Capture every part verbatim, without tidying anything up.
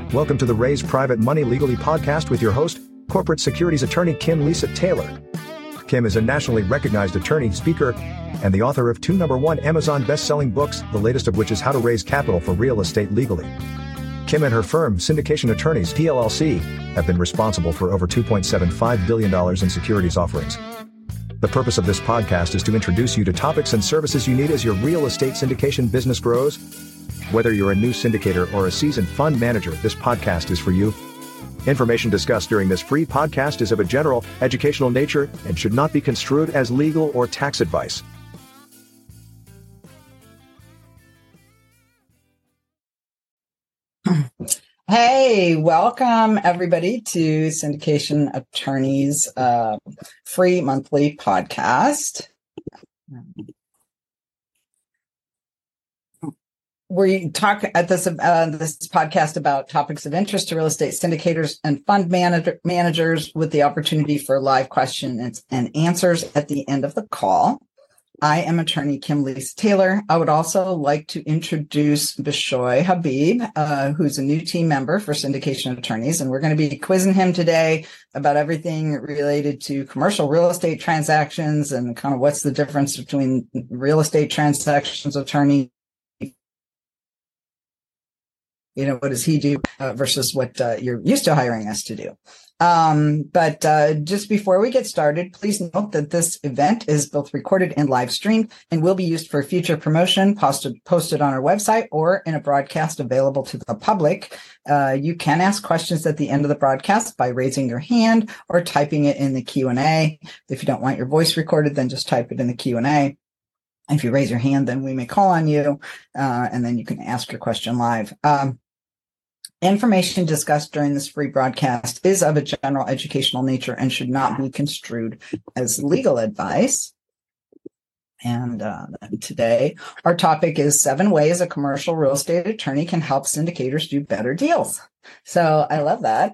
Welcome to the Raise Private Money Legally podcast with your host, corporate securities attorney Kim Lisa Taylor. Kim is a nationally recognized attorney, speaker, and the author of two number one Amazon best-selling books, the latest of which is How to Raise Capital for Real Estate Legally. Kim and her firm, Syndication Attorneys P L L C, have been responsible for over two point seven five billion dollars in securities offerings. The purpose of this podcast is to introduce you to topics and services you need as your real estate syndication business grows. Whether you're a new syndicator or a seasoned fund manager, this podcast is for you. Information discussed during this free podcast is of a general, educational nature and should not be construed as legal or tax advice. Hey, welcome everybody to Syndication Attorneys uh, free monthly podcast. We talk at this uh, this podcast about topics of interest to real estate syndicators and fund manager, managers with the opportunity for live questions and answers at the end of the call. I am attorney Kim Lisa Taylor. I would also like to introduce Bishoy Habib, uh, who's a new team member for Syndication Attorneys, and we're going to be quizzing him today about everything related to commercial real estate transactions and kind of what's the difference between real estate transactions attorney, you know, what does he do uh, versus what uh, you're used to hiring us to do. Um, but uh, just before we get started, please note that this event is both recorded and live streamed and will be used for future promotion, posted, posted on our website or in a broadcast available to the public. Uh, you can ask questions at the end of the broadcast by raising your hand or typing it in the Q and A. If you don't want your voice recorded, then just type it in the Q and A. If you raise your hand, then we may call on you, uh, and then you can ask your question live. Um, Information discussed during this free broadcast is of a general educational nature and should not be construed as legal advice. And uh, today, our topic is seven ways a commercial real estate attorney can help syndicators do better deals. So I love that.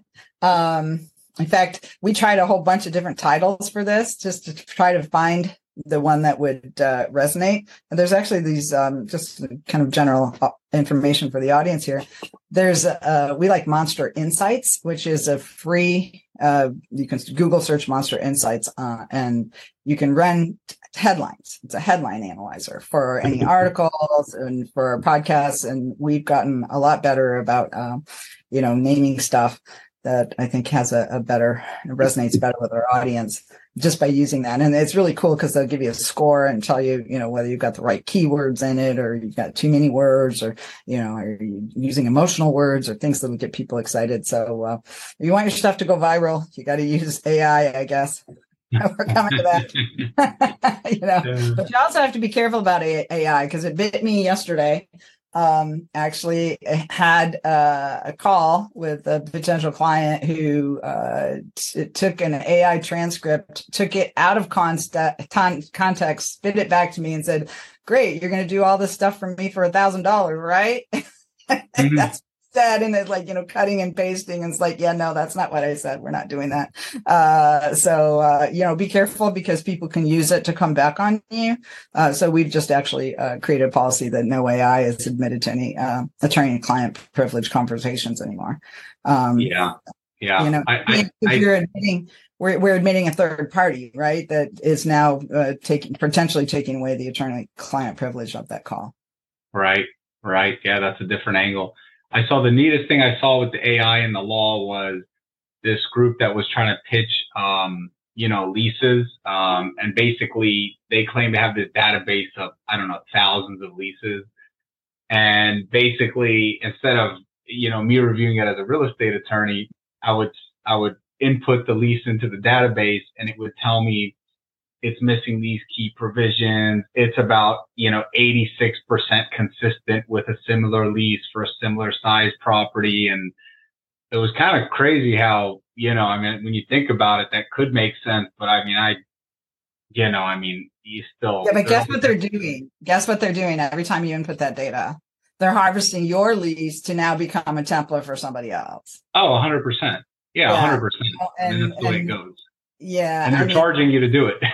Um, in fact, we tried a whole bunch of different titles for this just to try to find the one that would uh, resonate. And there's actually these um, just kind of general information for the audience here. There's uh, we like Monster Insights, which is a free, uh, you can Google search Monster Insights uh, and you can run t- headlines. It's a headline analyzer for any articles and for podcasts. And we've gotten a lot better about, um, you know, naming stuff that I think has a, a better, resonates better with our audience just by using that. And it's really cool because they'll give you a score and tell you, you know, whether you've got the right keywords in it or you've got too many words or, you know, are you using emotional words or things that will get people excited. So uh, if you want your stuff to go viral, you got to use A I, I guess. We're coming to that. you know, yeah. But you also have to be careful about A I because it bit me yesterday. Um, actually had uh, a call with a potential client who uh, t- took an A I transcript, took it out of const- ton- context, spit it back to me and said, great, you're going to do all this stuff for me for a thousand dollars, right? Mm-hmm. That's said, and it's like, you know, cutting and pasting. And it's like, yeah, no, that's not what I said. We're not doing that. Uh, so, uh, you know, be careful because people can use it to come back on you. Uh, so we've just actually uh, created a policy that no A I is admitted to any uh, attorney and client privilege conversations anymore. Um, yeah. Yeah. You know, I, I, if I, you're admitting, we're, we're admitting a third party, right? That is now uh, taking, potentially taking away the attorney client privilege of that call. Right. Right. Yeah. That's a different angle. I saw the neatest thing I saw with the A I in the law was this group that was trying to pitch, um, you know, leases. Um, and basically they claim to have this database of, I don't know, thousands of leases. And basically instead of, you know, me reviewing it as a real estate attorney, I would, I would input the lease into the database and it would tell me it's missing these key provisions. It's about, you know, eighty-six percent consistent with a similar lease for a similar size property. And it was kind of crazy how, you know, I mean, when you think about it, that could make sense. But I mean, I, you know, I mean, you still. Yeah, but guess what they're doing? Guess what they're doing every time you input that data? They're harvesting your lease to now become a template for somebody else. Oh, one hundred percent. Yeah, yeah. one hundred percent. I mean, that's the way it goes. Yeah. And they're I mean, charging you to do it.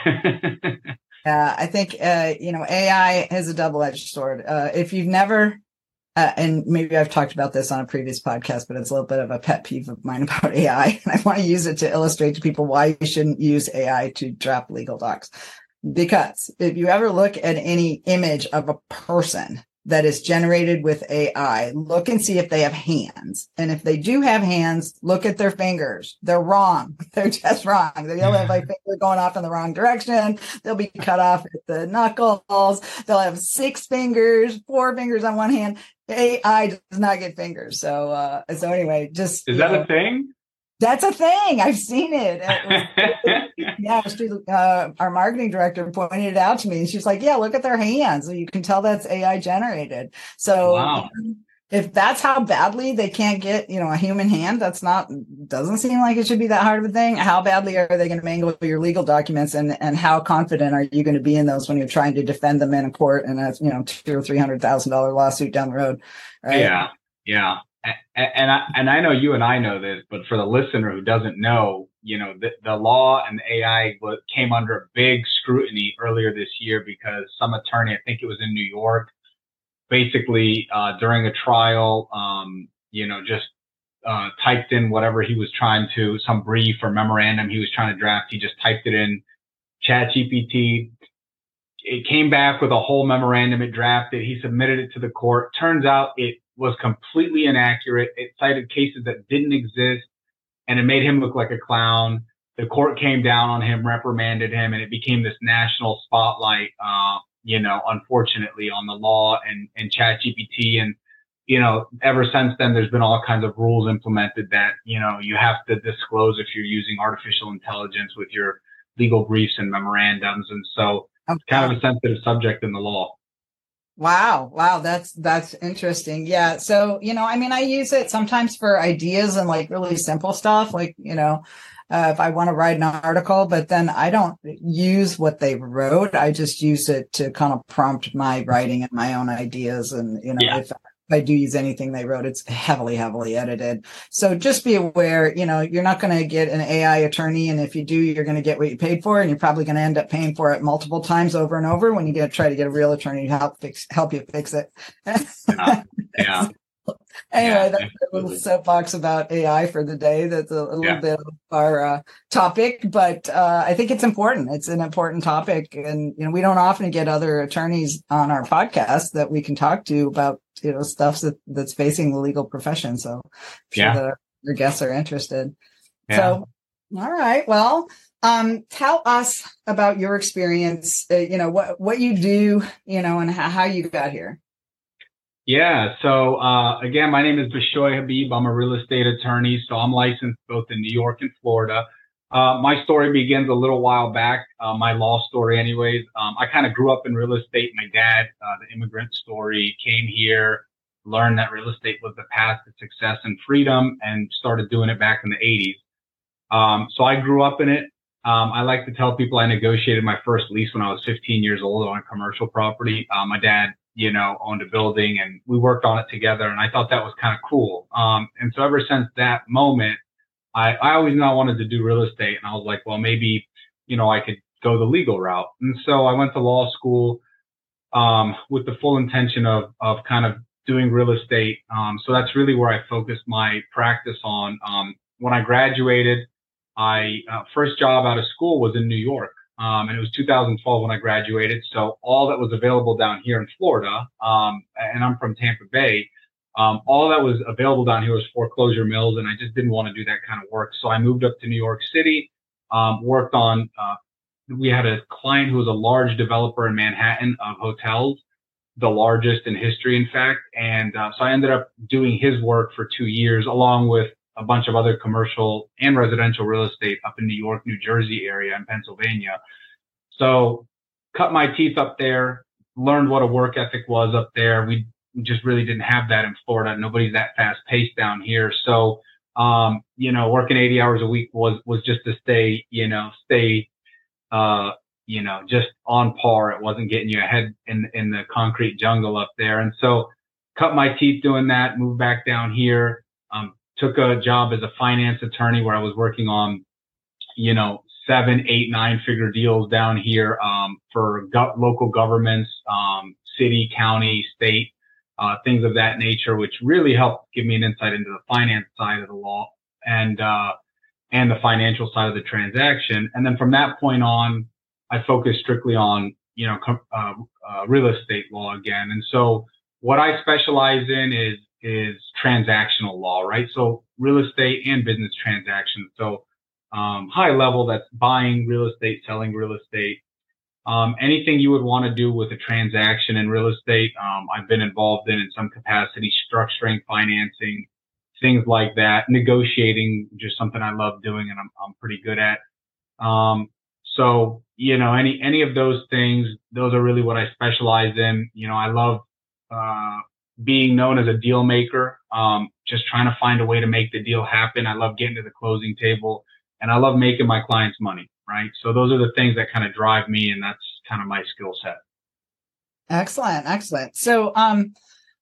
Yeah, I think, uh, you know, A I is a double-edged sword. Uh, if you've never uh, and maybe I've talked about this on a previous podcast, but it's a little bit of a pet peeve of mine about A I. And I want to use it to illustrate to people why you shouldn't use A I to draft legal docs. Because if you ever look at any image of a person that is generated with A I, look and see if they have hands. And if they do have hands, look at their fingers. They're wrong. They're just wrong. They'll have like finger going off in the wrong direction. They'll be cut off at the knuckles. They'll have six fingers, four fingers on one hand. A I does not get fingers. So, uh, so anyway, just. Is that know, a thing? That's a thing. I've seen it. it was, yeah, she, uh, our marketing director pointed it out to me, and she's like, "Yeah, look at their hands. You can tell that's A I generated." So, wow. if that's how badly they can't get, you know, a human hand, that's not doesn't seem like it should be that hard of a thing. How badly are they going to mangle your legal documents, and and how confident are you going to be in those when you're trying to defend them in a court in a you know two or three hundred thousand dollar lawsuit down the road? Right? Yeah, yeah. And I, and I know you and I know this, but for the listener who doesn't know, you know, the, the law and the A I came under big scrutiny earlier this year because some attorney, I think it was in New York, basically uh, during a trial, um, you know, just uh, typed in whatever he was trying to, some brief or memorandum he was trying to draft. He just typed it in ChatGPT. It came back with a whole memorandum it drafted. He submitted it to the court. Turns out it was completely inaccurate. It cited cases that didn't exist, and it made him look like a clown. The court came down on him, reprimanded him, and it became this national spotlight, uh, you know, unfortunately, on the law and, and ChatGPT. And, you know, ever since then, there's been all kinds of rules implemented that, you know, you have to disclose if you're using artificial intelligence with your legal briefs and memorandums. And so it's kind of a sensitive subject in the law. Wow. Wow. That's, that's interesting. Yeah. So, you know, I mean, I use it sometimes for ideas and like really simple stuff, like, you know, uh, if I want to write an article, but then I don't use what they wrote. I just use it to kind of prompt my writing and my own ideas. And, you know, yeah. if I do use anything they wrote, it's heavily, heavily edited. So just be aware, you know, you're not going to get an A I attorney. And if you do, you're going to get what you paid for. And you're probably going to end up paying for it multiple times over and over when you get try to get a real attorney to help fix, help you fix it. yeah. yeah. Anyway, yeah, that's a little soapbox about A I for the day. That's a, a little yeah. bit of our uh, topic, but uh, I think it's important. It's an important topic. And, you know, we don't often get other attorneys on our podcast that we can talk to about, you know, stuff that, that's facing the legal profession. So I'm sure yeah. that our, our guests are interested. Yeah. So, all right. Well, um, tell us about your experience, uh, you know, what, what you do, you know, and how, how you got here. Yeah. So, uh, again, my name is Bishoy Habib. I'm a real estate attorney. So I'm licensed both in New York and Florida. Uh, my story begins a little while back. Uh, my law story anyways. Um, I kind of grew up in real estate. My dad, uh, the immigrant story, came here, learned that real estate was the path to success and freedom, and started doing it back in the eighties. Um, so I grew up in it. Um, I like to tell people I negotiated my first lease when I was fifteen years old on a commercial property. Uh, my dad, you know, owned a building and we worked on it together. And I thought that was kind of cool. Um, and so ever since that moment, I, I always knew I wanted to do real estate. And I was like, well, maybe, you know, I could go the legal route. And so I went to law school, um, with the full intention of, of kind of doing real estate. Um, so that's really where I focused my practice on. Um, when I graduated, I, uh, first job out of school was in New York. Um, and it was two thousand twelve when I graduated. So all that was available down here in Florida, um, and I'm from Tampa Bay, um, all that was available down here was foreclosure mills. And I just didn't want to do that kind of work. So I moved up to New York City, um, worked on, uh, we had a client who was a large developer in Manhattan of hotels, the largest in history, in fact. And, uh, so I ended up doing his work for two years along with a bunch of other commercial and residential real estate up in New York, New Jersey area and Pennsylvania. So cut my teeth up there, learned what a work ethic was up there. We just really didn't have that in Florida. Nobody's that fast paced down here. So, um, you know, working eighty hours a week was, was just to stay, you know, stay, uh, you know, just on par. It wasn't getting you ahead in, in the concrete jungle up there. And so cut my teeth doing that, moved back down here, um, took a job as a finance attorney where I was working on, you know, seven, eight, nine figure deals down here, um, for go- local governments, um, city, county, state. uh, things of that nature, which really helped give me an insight into the finance side of the law and, uh, and the financial side of the transaction. And then from that point on, I focused strictly on, you know, uh, uh, real estate law again. And so what I specialize in is, is transactional law, right? So real estate and business transactions. So, um, high level, that's buying real estate, selling real estate, um, anything you would want to do with a transaction in real estate. Um, I've been involved in in some capacity, structuring, financing, things like that, negotiating, just something I love doing and I'm, I'm pretty good at. Um, so, you know, any, any of those things, those are really what I specialize in. You know, I love, uh, being known as a deal maker, um, just trying to find a way to make the deal happen. I love getting to the closing table and I love making my clients money, right? So those are the things that kind of drive me, and that's kind of my skill set. Excellent. Excellent. So, um,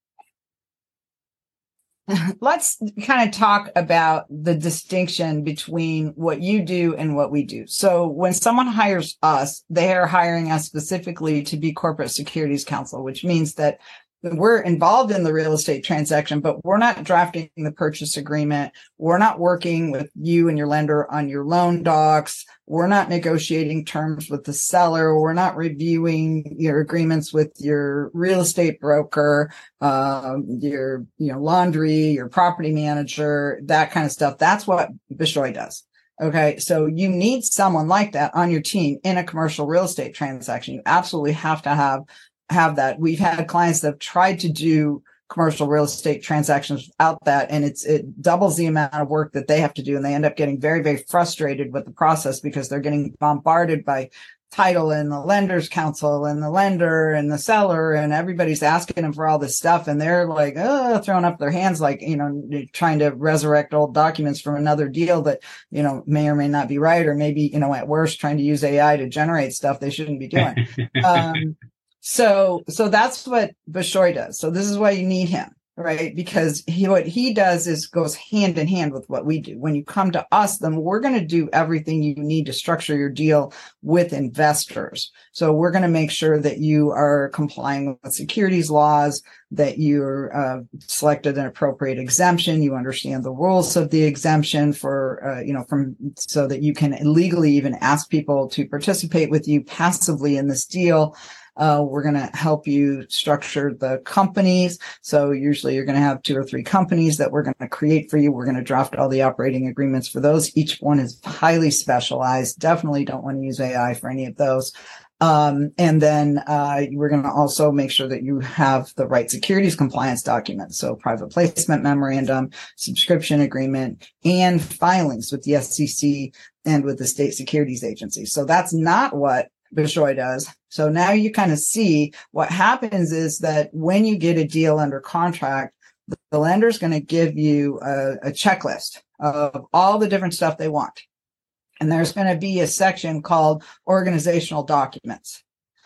let's kind of talk about the distinction between what you do and what we do. So when someone hires us, they are hiring us specifically to be corporate securities counsel, which means that we're involved in the real estate transaction, but we're not drafting the purchase agreement. We're not working with you and your lender on your loan docs. We're not negotiating terms with the seller. We're not reviewing your agreements with your real estate broker, uh, your, you know, laundry, your property manager, that kind of stuff. That's what Bishoy does. Okay. So you need someone like that on your team in a commercial real estate transaction. You absolutely have to have have that. We've had clients that have tried to do commercial real estate transactions without that, and it's it doubles the amount of work that they have to do, and they end up getting very, very frustrated with the process because they're getting bombarded by title and the lender's counsel and the lender and the seller, and everybody's asking them for all this stuff, and they're like, oh, throwing up their hands like, you know, trying to resurrect old documents from another deal that, you know, may or may not be right, or maybe, you know, at worst, trying to use A I to generate stuff they shouldn't be doing. um, So, so that's what Bishoy does. So this is why you need him, right? Because he, what he does is goes hand in hand with what we do. When you come to us, then we're going to do everything you need to structure your deal with investors. So we're going to make sure that you are complying with securities laws, that you're uh, selected an appropriate exemption. You understand the rules of the exemption for, uh, you know, from so that you can legally even ask people to participate with you passively in this deal. Uh, we're going to help you structure the companies. So usually you're going to have two or three companies that we're going to create for you. We're going to draft all the operating agreements for those. Each one is highly specialized. Definitely don't want to use A I for any of those. Um, and then, uh, we're going to also make sure that you have the right securities compliance documents. So private placement memorandum, subscription agreement, and filings with the S E C and with the state securities agency. So that's not what Bishoy does. So now you kind of see what happens is that when you get a deal under contract, the lender is going to give you a, a checklist of all the different stuff they want. And there's going to be a section called organizational documents.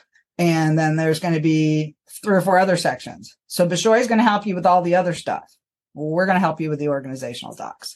And then there's going to be three or four other sections. So Bishoy is going to help you with all the other stuff. We're going to help you with the organizational docs.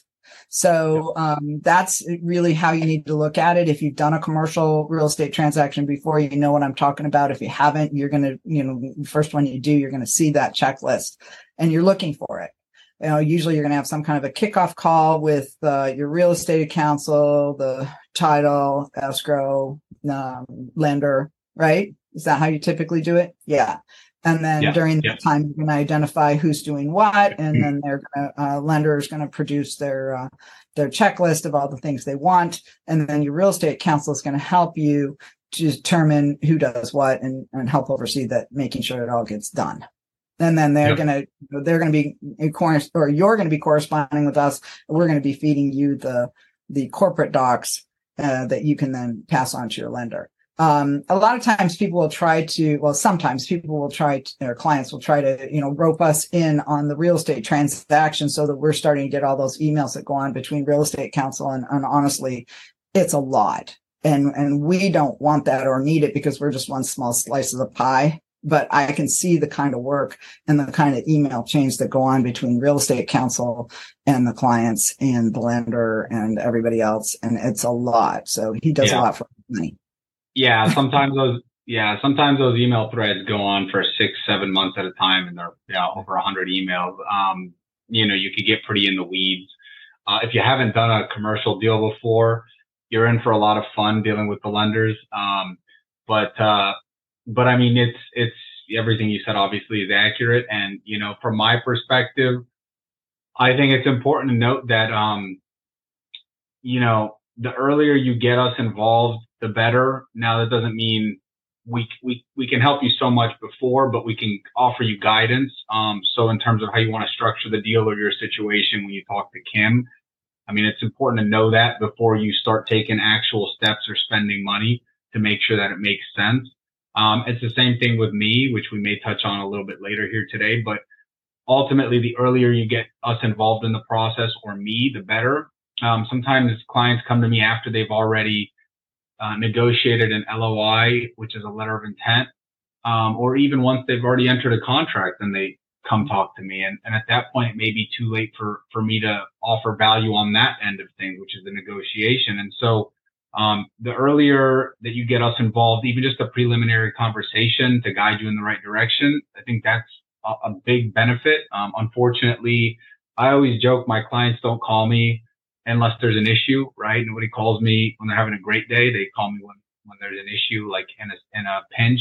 So um, that's really how you need to look at it. If you've done a commercial real estate transaction before, you know what I'm talking about. If you haven't, you're going to, you know, first one you do, you're going to see that checklist and you're looking for it. You know, usually you're going to have some kind of a kickoff call with uh, your real estate counsel, the title, escrow, um, lender, right? Is that how you typically do it? Yeah. And then yeah, during yeah. that time, you're going to identify who's doing what, and then they're going to, uh, lender is going to produce their uh, their checklist of all the things they want, and then your real estate counsel is going to help you to determine who does what and, and help oversee that, making sure it all gets done. And then they're yep. going to they're going to be in cor- or you're going to be corresponding with us. We're going to be feeding you the the corporate docs uh, that you can then pass on to your lender. Um, a lot of times people will try to, well, sometimes people will try to, their clients will try to, you know, rope us in on the real estate transaction so that we're starting to get all those emails that go on between real estate counsel. And, and honestly, it's a lot. And, and we don't want that or need it because we're just one small slice of the pie. But I can see the kind of work and the kind of email chains that go on between real estate counsel and the clients and the lender and everybody else. And it's a lot. So he does yeah. a lot for money. Yeah, sometimes those Yeah, sometimes those email threads go on for six, seven months at a time, and they're yeah, over a hundred emails. Um, you know, you could get pretty in the weeds. Uh, if you haven't done a commercial deal before, you're in for a lot of fun dealing with the lenders. Um, but uh, but I mean, it's it's everything you said obviously is accurate, and you know, from my perspective, I think it's important to note that um, you know, the earlier you get us involved, the better. Now, that doesn't mean we we we can help you so much before, but we can offer you guidance. Um, so in terms of how you want to structure the deal or your situation when you talk to Kim, I mean, it's important to know that before you start taking actual steps or spending money to make sure that it makes sense. Um, it's the same thing with me, which we may touch on a little bit later here today, but ultimately, the earlier you get us involved in the process or me, the better. Um, sometimes clients come to me after they've already uh, negotiated an L O I, which is a letter of intent, um, or even once they've already entered a contract and they come talk to me. And, and at that point, it may be too late for, for me to offer value on that end of things, which is the negotiation. And so um, the earlier that you get us involved, even just a preliminary conversation to guide you in the right direction, I think that's a, a big benefit. Um, unfortunately, I always joke my clients don't call me unless there's an issue, right? Nobody calls me when they're having a great day. They call me when, when there's an issue, like in a, in a pinch.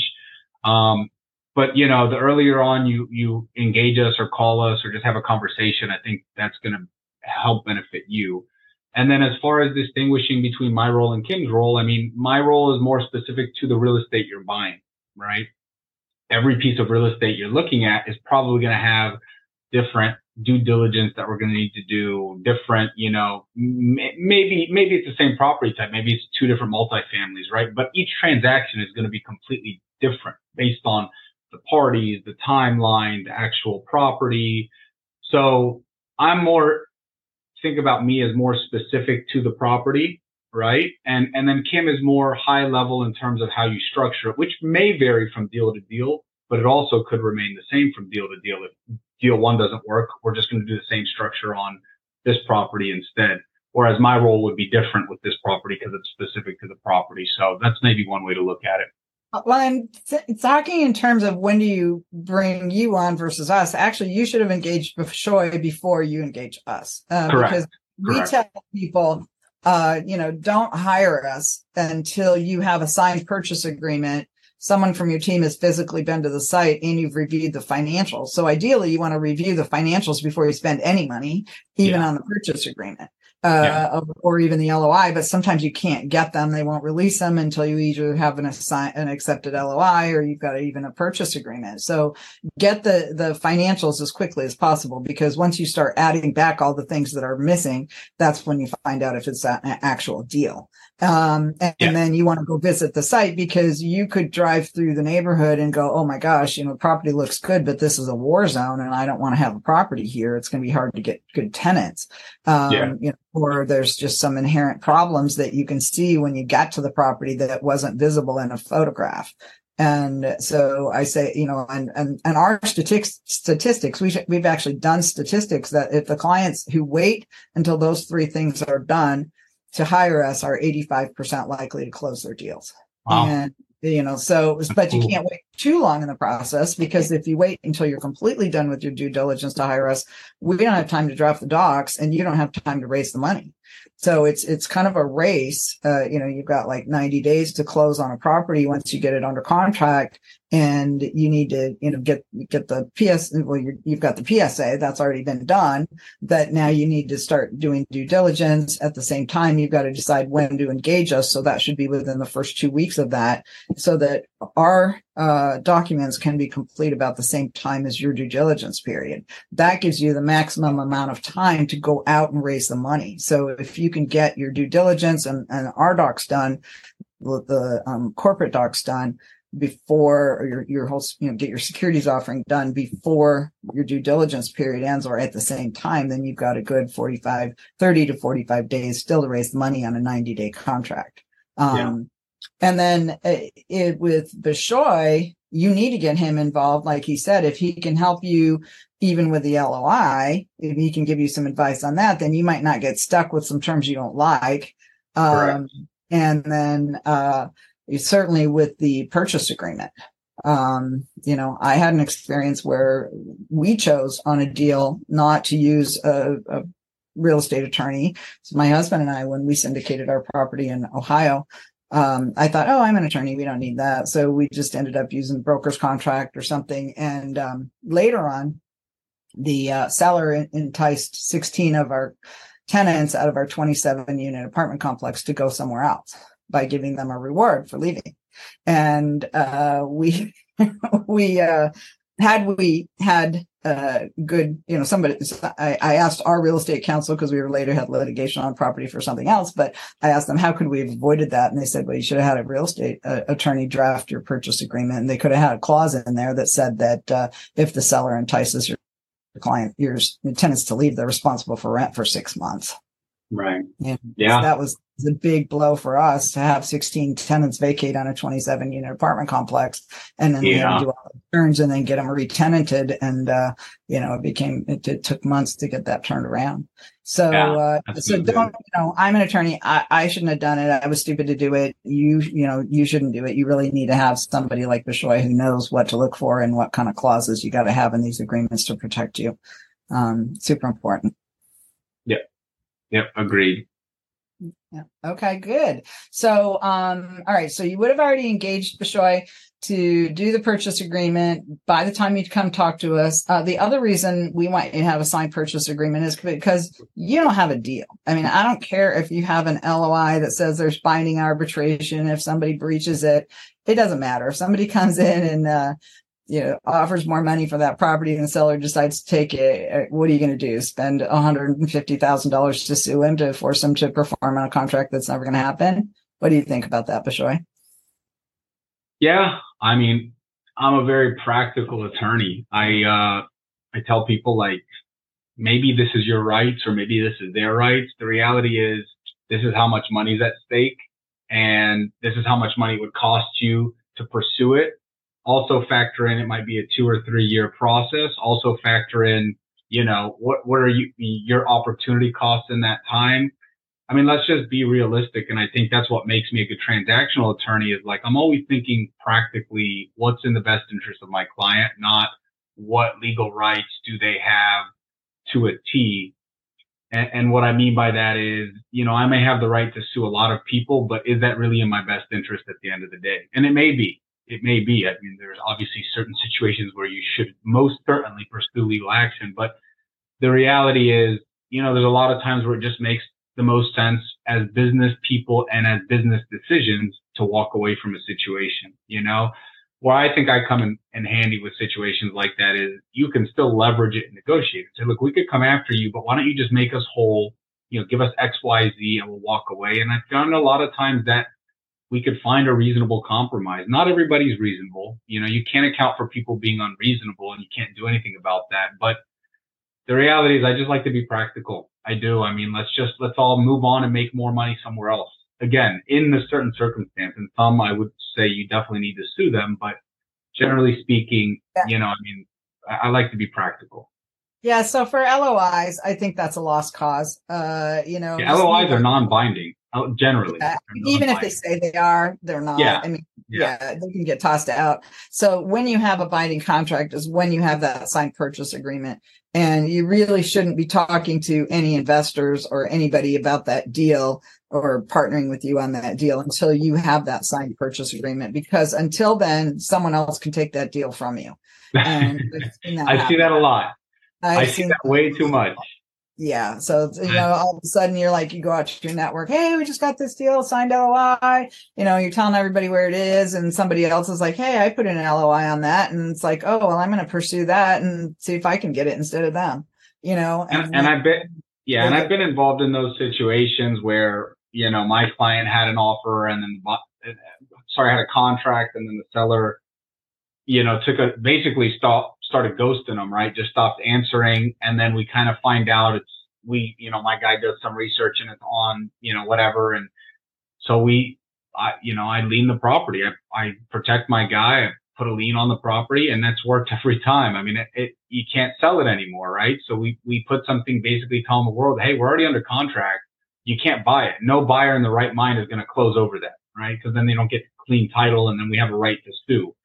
Um, but you know, the earlier on you, you engage us or call us or just have a conversation, I think that's going to help benefit you. And then as far as distinguishing between my role and Kim's role, I mean, my role is more specific to the real estate you're buying, right? Every piece of real estate you're looking at is probably going to have different due diligence that we're going to need to do, different, you know, m- maybe, maybe it's the same property type. Maybe it's two different multifamilies, right? But each transaction is going to be completely different based on the parties, the timeline, the actual property. So I'm more, think about me as more specific to the property, right? And, and then Kim is more high level in terms of how you structure it, which may vary from deal to deal, but it also could remain the same from deal to deal. If deal one doesn't work, we're just going to do the same structure on this property instead. Whereas my role would be different with this property because it's specific to the property. So that's maybe one way to look at it. Well, I'm th- talking in terms of when do you bring you on versus us. Actually, you should have engaged Bishoy before you engage us. Uh, Correct. Because we Correct. tell people, uh, you know, don't hire us until you have a signed purchase agreement. Someone from your team has physically been to the site and you've reviewed the financials. So ideally, you want to review the financials before you spend any money, even Yeah. on the purchase agreement. Uh, Yeah. or even the L O I, but sometimes you can't get them. They won't release them until you either have an assign, an accepted L O I or you've got even a purchase agreement. So get the, the financials as quickly as possible, because once you start adding back all the things that are missing, that's when you find out if it's an actual deal. Um, and, Yeah. and then you want to go visit the site because you could drive through the neighborhood and go, oh my gosh, you know, property looks good, but this is a war zone and I don't want to have a property here. It's going to be hard to get good tenants. Um, Yeah. you know, or there's just some inherent problems that you can see when you got to the property that wasn't visible in a photograph. And so I say, you know, and, and, and our statistics, statistics, we we've actually done statistics that if the clients who wait until those three things are done to hire us are eighty-five percent likely to close their deals. Wow. And, you know, so, but you cool. can't wait too long in the process, because if you wait until you're completely done with your due diligence to hire us, we don't have time to drop the docs and you don't have time to raise the money. So it's, it's kind of a race. Uh, you know, you've got like ninety days to close on a property once you get it under contract, and you need to, you know, get, get the P S, well, you're, you've got the P S A that's already been done, but now you need to start doing due diligence. At the same time, you've got to decide when to engage us. So that should be within the first two weeks of that, so that our uh, documents can be complete about the same time as your due diligence period. That gives you the maximum amount of time to go out and raise the money. So if you can get your due diligence and, and our docs done, the um, corporate docs done before, or your, your whole, you know, get your securities offering done before your due diligence period ends or at the same time, then you've got a good forty-five, thirty to forty-five days still to raise the money on a ninety day contract. Um, Yeah. And then uh, it, with Bishoy, you need to get him involved. Like he said, if he can help you even with the L O I, if he can give you some advice on that, then you might not get stuck with some terms you don't like. Um, and then, uh, certainly with the purchase agreement. Um, you know, I had an experience where we chose on a deal not to use a, a real estate attorney. So my husband and I, when we syndicated our property in Ohio, um, I thought, oh, I'm an attorney. We don't need that. So we just ended up using broker's contract or something. And um, later on, the uh, seller enticed sixteen of our tenants out of our twenty-seven unit apartment complex to go somewhere else by giving them a reward for leaving. And uh, we, we, uh, had we had uh, good, you know, somebody, I, I asked our real estate counsel, because we were later had litigation on property for something else, but I asked them, how could we have avoided that? And they said, well, you should have had a real estate uh, attorney draft your purchase agreement. And they could have had a clause in there that said that uh, if the seller entices your client, your tenants to leave, they're responsible for rent for six months. Right. And yeah. So that was the big blow for us to have sixteen tenants vacate on a twenty-seven unit apartment complex, and then yeah. we had to do all the turns and then get them re-tenanted. And, uh, you know, it became, it, it took months to get that turned around. So, yeah, uh, so don't, you know, I'm an attorney. I, I shouldn't have done it. I was stupid to do it. You, you know, you shouldn't do it. You really need to have somebody like Bishoy who knows what to look for and what kind of clauses you got to have in these agreements to protect you. Um, super important. Yep. Yep. Agreed. Yeah. Okay, good. So, um, all right. So you would have already engaged Bishoy to do the purchase agreement by the time you'd come talk to us. Uh, the other reason we want you to have a signed purchase agreement is because you don't have a deal. I mean, I don't care if you have an L O I that says there's binding arbitration. If somebody breaches it, it doesn't matter. If somebody comes in and, uh, you know, offers more money for that property and the seller decides to take it, what are you going to do? Spend one hundred fifty thousand dollars to sue him to force him to perform on a contract that's never going to happen? What do you think about that, Bishoy? Yeah, I mean, I'm a very practical attorney. I uh, I tell people, like, maybe this is your rights or maybe this is their rights. The reality is this is how much money is at stake, and this is how much money it would cost you to pursue it. Also factor in, it might be a two or three year process. Also factor in, you know, what, what are you, your opportunity costs in that time? I mean, let's just be realistic. And I think that's what makes me a good transactional attorney is, like, I'm always thinking practically what's in the best interest of my client, not what legal rights do they have to a T. And, and what I mean by that is, you know, I may have the right to sue a lot of people, but is that really in my best interest at the end of the day? And it may be. It may be. I mean, there's obviously certain situations where you should most certainly pursue legal action, but the reality is, you know, there's a lot of times where it just makes the most sense as business people and as business decisions to walk away from a situation. You know, where I think I come in, in handy with situations like that is you can still leverage it and negotiate. Say, look, we could come after you, but why don't you just make us whole? You know, give us X, Y, Z, and we'll walk away. And I found a lot of times that we could find a reasonable compromise. Not everybody's reasonable. You know, you can't account for people being unreasonable and you can't do anything about that. But the reality is I just like to be practical. I do. I mean, let's just, let's all move on and make more money somewhere else. Again, in the certain circumstance, and some I would say you definitely need to sue them, but generally speaking, yeah. you know, I mean, I, I like to be practical. Yeah. So for L O Is, I think that's a lost cause. Uh, you know, yeah, L O Is are non-binding. Generally, yeah. Even if they say they are, they're not. Yeah. I mean, yeah. yeah, they can get tossed out. So when you have a binding contract is when you have that signed purchase agreement, and you really shouldn't be talking to any investors or anybody about that deal or partnering with you on that deal until you have that signed purchase agreement, because until then, someone else can take that deal from you. And I see that a lot. I've I see that way too much. Yeah. So, you know, all of a sudden you're like, you go out to your network. Hey, we just got this deal signed L O I, you know, you're telling everybody where it is. And somebody else is like, hey, I put in an L O I on that. And it's like, oh, well, I'm going to pursue that and see if I can get it instead of them, you know? And, and, and I've been, yeah. And I've been involved in those situations where, you know, my client had an offer and then, sorry, had a contract, and then the seller, you know, took a, basically stopped, started ghosting them, right? Just stopped answering. And then we kind of find out it's, we, you know, my guy does some research and it's on, you know, whatever. And so we, I, you know, I lien the property. I, I protect my guy. I put a lien on the property, and that's worked every time. I mean, it, it, you can't sell it anymore, right? So we, we put something basically telling the world, hey, we're already under contract. You can't buy it. No buyer in the right mind is going to close over that, right? Because then they don't get clean title, and then we have a right to sue.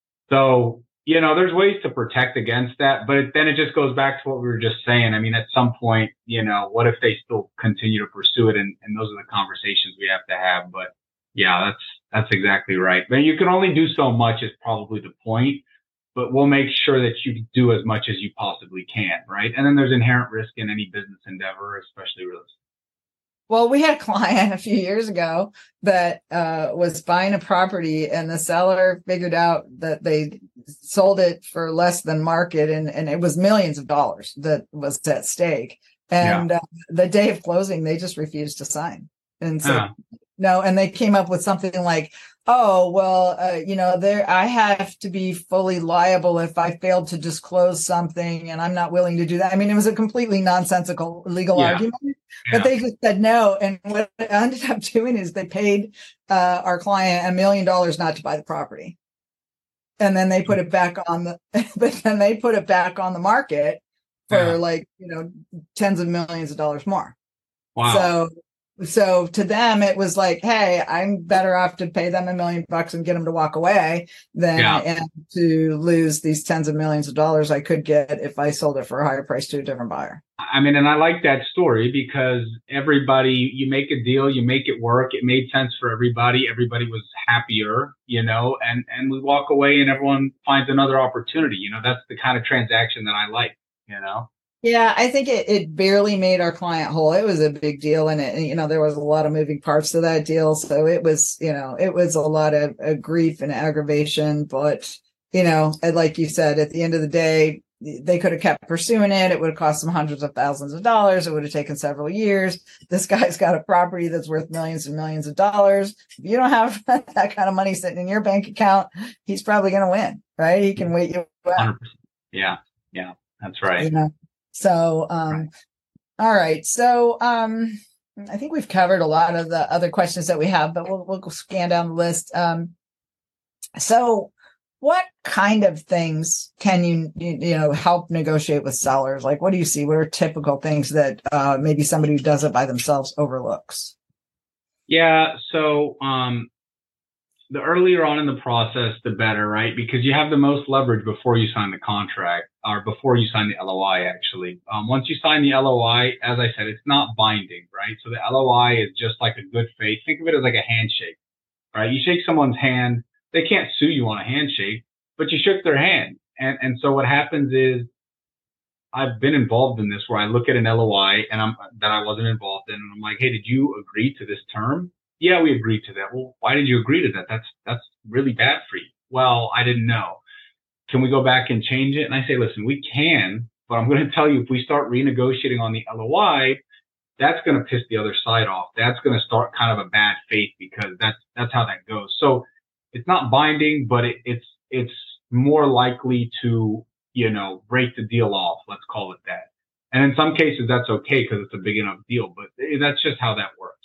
So, you know, there's ways to protect against that, but then it just goes back to what we were just saying. I mean, at some point, you know, what if they still continue to pursue it? And, and those are the conversations we have to have. But yeah, that's, that's exactly right. But you can only do so much is probably the point, but we'll make sure that you do as much as you possibly can. Right. And then there's inherent risk in any business endeavor, especially real estate. Well, we had a client a few years ago that uh, was buying a property, and the seller figured out that they sold it for less than market, and, and it was millions of dollars that was at stake. And yeah. uh, the day of closing, they just refused to sign. And so, uh. no, and they came up with something like, oh, well, uh, you know, there, I have to be fully liable if I failed to disclose something, and I'm not willing to do that. I mean, it was a completely nonsensical legal yeah. argument, yeah. but they just said no. And what it ended up doing is they paid uh, our client a million dollars not to buy the property. And then they put it back on the, but then they put it back on the market for yeah. like, you know, tens of millions of dollars more. Wow. So, So to them, it was like, hey, I'm better off to pay them a million bucks and get them to walk away than yeah. and to lose these tens of millions of dollars I could get if I sold it for a higher price to a different buyer. I mean, and I like that story because everybody, you make a deal, you make it work. It made sense for everybody. Everybody was happier, you know, and, and we walk away and everyone finds another opportunity. You know, that's the kind of transaction that I like, you know. Yeah, I think it, it barely made our client whole. It was a big deal. And, it, you know, there was a lot of moving parts to that deal. So it was, you know, it was a lot of, of grief and aggravation. But, you know, like you said, at the end of the day, they could have kept pursuing it. It would have cost them hundreds of thousands of dollars. It would have taken several years. This guy's got a property that's worth millions and millions of dollars. If you don't have that kind of money sitting in your bank account, he's probably going to win, right? He can wait you out. one hundred percent. Yeah, yeah, that's right. You know? So, um, right. all right. So, um, I think we've covered a lot of the other questions that we have, but we'll, we'll scan down the list. Um, so what kind of things can you, you, you know, help negotiate with sellers? Like, what do you see? What are typical things that, uh, maybe somebody who does it by themselves overlooks? Yeah. So, um, the earlier on in the process, the better, right? Because you have the most leverage before you sign the contract or before you sign the L O I, actually. Um, once you sign the L O I, as I said, it's not binding, right? So the L O I is just like a good faith. Think of it as like a handshake, right? You shake someone's hand. They can't sue you on a handshake, but you shook their hand. And, and so what happens is I've been involved in this where I look at an L O I and I'm, that I wasn't involved in. And I'm like, hey, did you agree to this term? Yeah, we agreed to that. Well, why did you agree to that? That's, that's really bad for you. Well, I didn't know. Can we go back and change it? And I say, listen, we can, but I'm going to tell you, if we start renegotiating on the L O I, that's going to piss the other side off. That's going to start kind of a bad faith because that's, that's how that goes. So it's not binding, but it, it's, it's more likely to, you know, break the deal off. Let's call it that. And in some cases, that's okay because it's a big enough deal, but that's just how that works.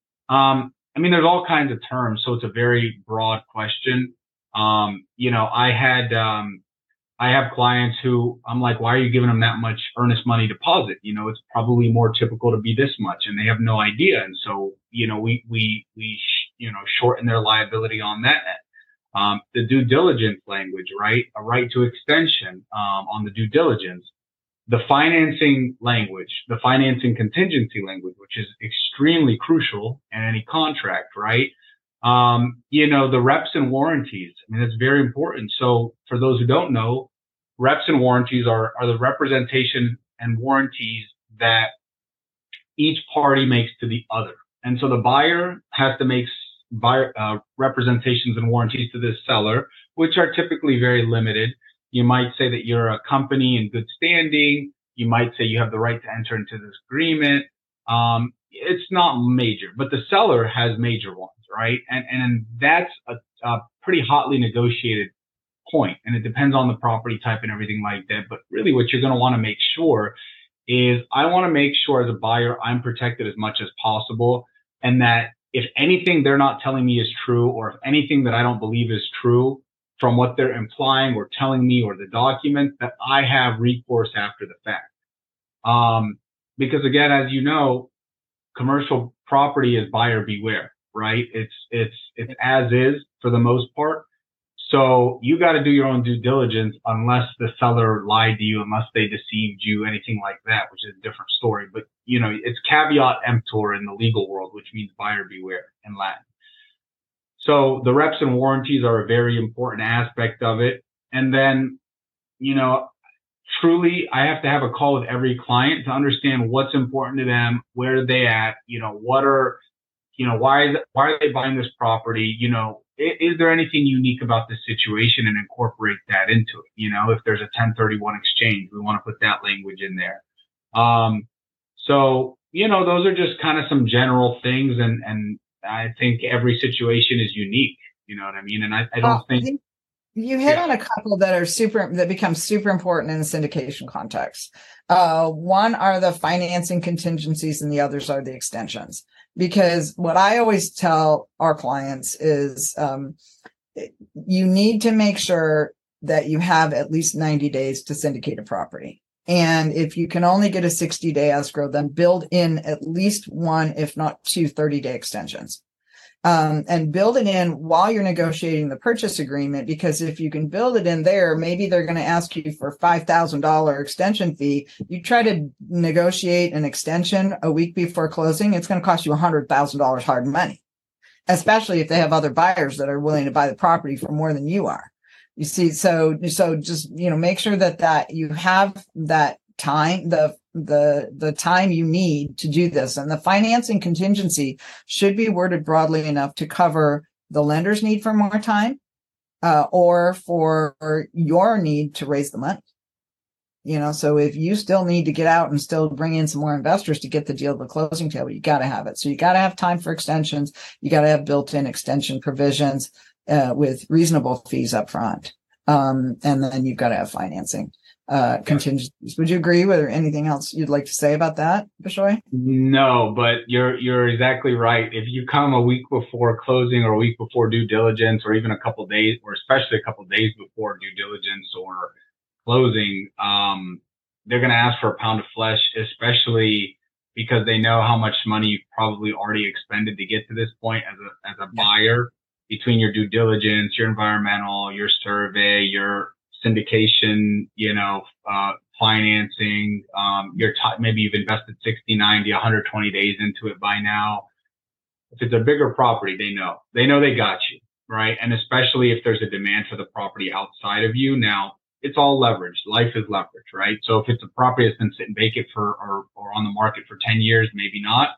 Um, I mean, there's all kinds of terms, so it's a very broad question. Um, you know, I had, um, I have clients who I'm like, why are you giving them that much earnest money deposit? You know, it's probably more typical to be this much, and they have no idea. And so, you know, we, we, we, you know, shorten their liability on that end. Um, the due diligence language, right? A right to extension, um, on the due diligence. The financing language, the financing contingency language, which is extremely crucial in any contract, right? Um, you know, the reps and warranties. I mean, that's very important. So for those who don't know, reps and warranties are, are the representation and warranties that each party makes to the other. And so the buyer has to make buyer, uh, representations and warranties to the seller, which are typically very limited. You might say that you're a company in good standing. You might say you have the right to enter into this agreement. Um, it's not major, but the seller has major ones, right? And, and that's a, a pretty hotly negotiated point. And it depends on the property type and everything like that. But really what you're going to want to make sure is I want to make sure as a buyer, I'm protected as much as possible. And that if anything they're not telling me is true, or if anything that I don't believe is true, from what they're implying or telling me or the documents, that I have recourse after the fact. Um, because again, as you know, commercial property is buyer beware. right? It's, it's, it's as is for the most part. So you got to do your own due diligence unless the seller lied to you, unless they deceived you, anything like that, which is a different story. But, you know, it's caveat emptor in the legal world, which means buyer beware in Latin. So the reps and warranties are a very important aspect of it. And then, you know, truly, I have to have a call with every client to understand what's important to them, where are they at, you know, what are, you know, why is, why are they buying this property? You know, is, is there anything unique about this situation, and incorporate that into it? You know, if there's a ten thirty-one exchange, we want to put that language in there. Um, so, you know, those are just kind of some general things. And, and I think every situation is unique. You know what I mean? And I, I don't well, think, I think you hit yeah. on a couple that are super, that become super important in the syndication context. Uh, one are the financing contingencies and the others are the extensions. Because what I always tell our clients is, um, you need to make sure that you have at least ninety days to syndicate a property. And if you can only get a sixty day escrow, then build in at least one, if not two thirty day extensions. Um, and build it in while you're negotiating the purchase agreement, because if you can build it in there, maybe they're going to ask you for five thousand dollars extension fee. You try to negotiate an extension a week before closing, it's going to cost you one hundred thousand dollars hard money, especially if they have other buyers that are willing to buy the property for more than you are. You see, so, so just, you know, make sure that, that you have that time, the the the time you need to do this. And the financing contingency should be worded broadly enough to cover the lender's need for more time, uh, or for your need to raise the money. You know, so if you still need to get out and still bring in some more investors to get the deal to the closing table, you got to have it. So you got to have time for extensions. You got to have built-in extension provisions uh, with reasonable fees up front. Um, and then you've got to have financing. Uh, contingencies. Would you agree with, or anything else you'd like to say about that, Bishoy? No, but you're you're exactly right. If you come a week before closing, or a week before due diligence, or even a couple of days, or especially a couple of days before due diligence or closing, um, they're going to ask for a pound of flesh, especially because they know how much money you've probably already expended to get to this point as a as a buyer, between your due diligence, your environmental, your survey, your syndication, you know, uh, financing, um, your t- maybe you've invested sixty, ninety, one hundred twenty days into it by now. If it's a bigger property, they know, they know they got you, right? And especially if there's a demand for the property outside of you. Now, it's all leverage. Life is leverage, right? So if it's a property that's been sitting vacant for, or, or on the market for ten years, maybe not.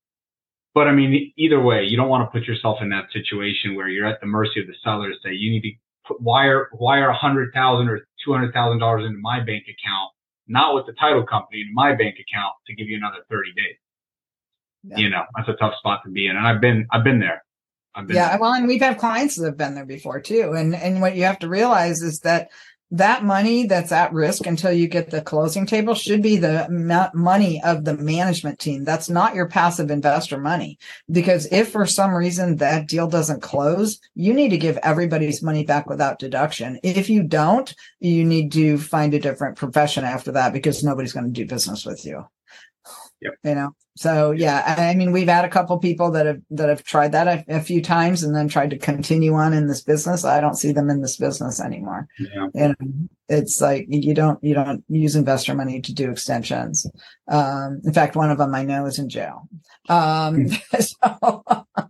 But I mean, either way, you don't want to put yourself in that situation where you're at the mercy of the seller to say, you need to put wire, wire a hundred thousand or two hundred thousand dollars into my bank account, not with the title company, into my bank account to give you another thirty days. Yeah. You know, that's a tough spot to be in. And I've been, I've been there. I've been yeah. there. Well, and we've had clients that have been there before too. And, and what you have to realize is that that money that's at risk until you get the closing table should be the ma- money of the management team. That's not your passive investor money. Because if for some reason that deal doesn't close, you need to give everybody's money back without deduction. If you don't, you need to find a different profession after that, because nobody's going to do business with you. Yep. You know, so yeah, I mean, we've had a couple people that have, that have tried that a, a few times and then tried to continue on in this business. I don't see them in this business anymore. Yeah. And it's like, you don't, you don't use investor money to do extensions. Um, in fact, one of them I know is in jail. Um, so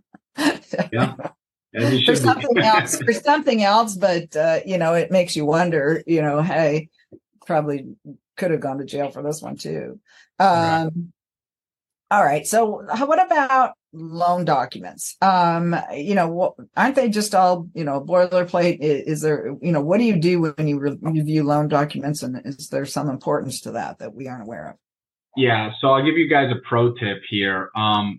yeah. for something else, for something else, but, uh, you know, it makes you wonder, you know, hey, probably could have gone to jail for this one too. Um, right. All right. So how, what about loan documents? Um, you know, what, aren't they just all, you know, boilerplate? Is, is there, you know, what do you do when you re- review loan documents? And is there some importance to that that we aren't aware of? Yeah. So I'll give you guys a pro tip here. Um,